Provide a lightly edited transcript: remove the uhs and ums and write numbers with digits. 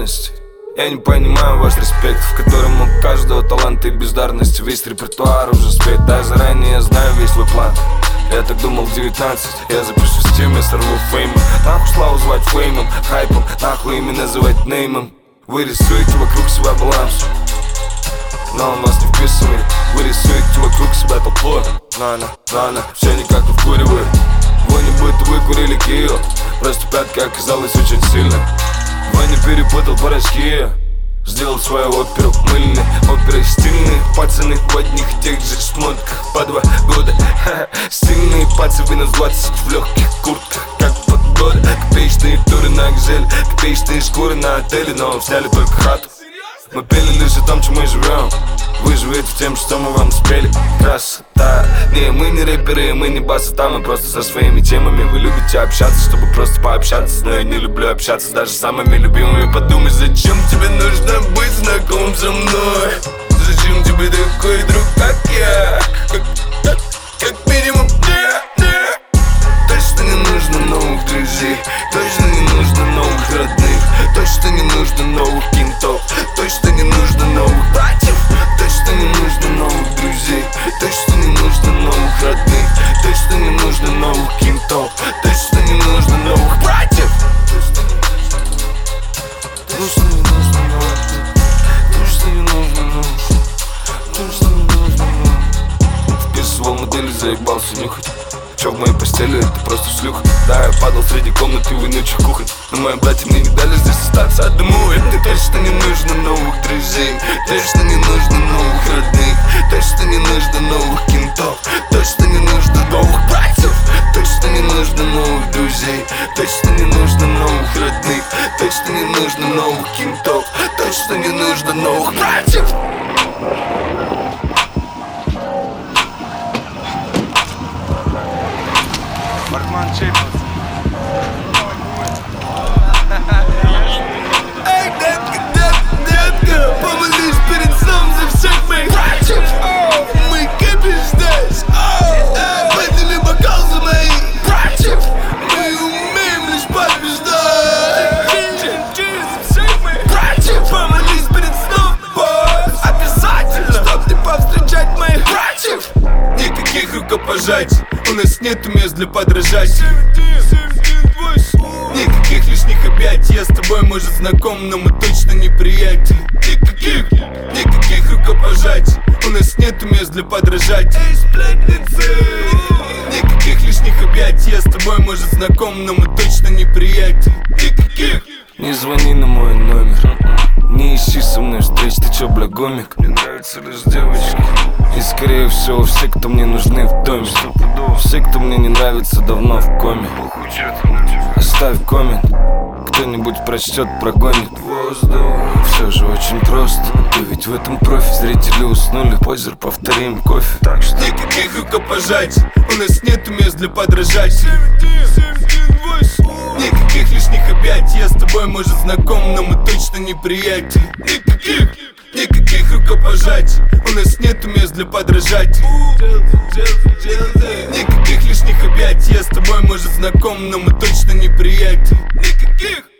благодарности. Я не понимаю ваш респект, в котором у каждого таланта и бездарности. Весь репертуар уже спет, да заранее я знаю весь свой план. Я так думал в 19, я запишу в стиме, сорву фейм. Нахуй славу звать феймом, хайпом, нахуй имя называть неймом. Вы рисуете вокруг себя баланс, но он вас не вписывает. Вы рисуете вокруг себя толпой, на, все никак не вкуривает. Вы не будто выкурили кио, просто пятка оказалась очень сильной. Вы не перепутал порошки, сделал свою оперу мыльной, оперой стильные пацаны в одних и тех же шмотках по 2 года. Стильные пацаны на 20 в легких куртках, как погода. Копеечные туры на Экзеле, копеечные шкуры на отеле, но сняли только хату. Мы пели лишь о том, чем мы живем. Вы живете тем, что мы вам спели. Красота. Не, мы не рэперы, мы не басота, мы просто со своими темами. Вы любите общаться, чтобы просто пообщаться, но я не люблю общаться даже с самыми любимыми. Подумай, зачем тебе нужно быть знаком со мной? Зачем тебе такой друг, как я? Как минимум, точно не нужно новых друзей, точно не нужно новых родных, точно не нужно новых кентов, точно не нужно новых братьев, точно не нужно новых друзей, точно не нужно новых родных, точно не нужно новых кентов, точно не нужно новых братьев, точно не нужно новых, точно не нужно новых, точно не нужно новых. Вписывал модели, заебался нюхать. Чё в моей постели, это просто шлюха. Да, я падал среди комнаты и вонючих кухонь, но мои братья мне не дали здесь остаться одному. И мне точно не нужно новых друзей, точно не нужно новых родных, точно не нужно новых кентов, точно не нужно новых братьев, точно не нужно новых друзей, точно не нужно новых родных, точно не нужно новых кентов, точно не нужно новых братьев. Бартман Чейпс. Эй, детка, помолись перед сном за всех моих братьев. Мы кипим здесь, подними бокал за моих братьев. Мы умеем лишь побеждать. За всех моих братьев. Помолись перед сном, обязательно, чтоб не повстречать моих братьев. Никаких рукопожатий, у нас нету мест для подражать. Никаких лишних объятий, я с тобой, может, знаком, но мы точно не приятели. Никаких рукопожатий, у нас нету мест для подражать. Никаких лишних объятий, я с тобой, может, знаком, но мы точно не приятели. Никаких. Не звони на мой номер, не ищи со мной встреч, ты чё, бля, гомик? Мне нравятся лишь девочки, и скорее всего все, кто мне нужны в доме. Все, кто мне не нравится, давно в коме. Оставь коммент, кто-нибудь прочтет, прогонит воздух. Все же очень просто, ты ведь в этом профи. Зрители уснули, позер, повторим кофе. Так что никаких рукопожатий, у нас нету мест для подражать. Никаких лишних объятий, я с тобой, может, знаком, но мы точно не приятели. Никаких рукопожатий, у нас нету мест для подражать. Никаких лишних объятий, я с тобой, может, знаком, но мы точно не приятели. Никаких.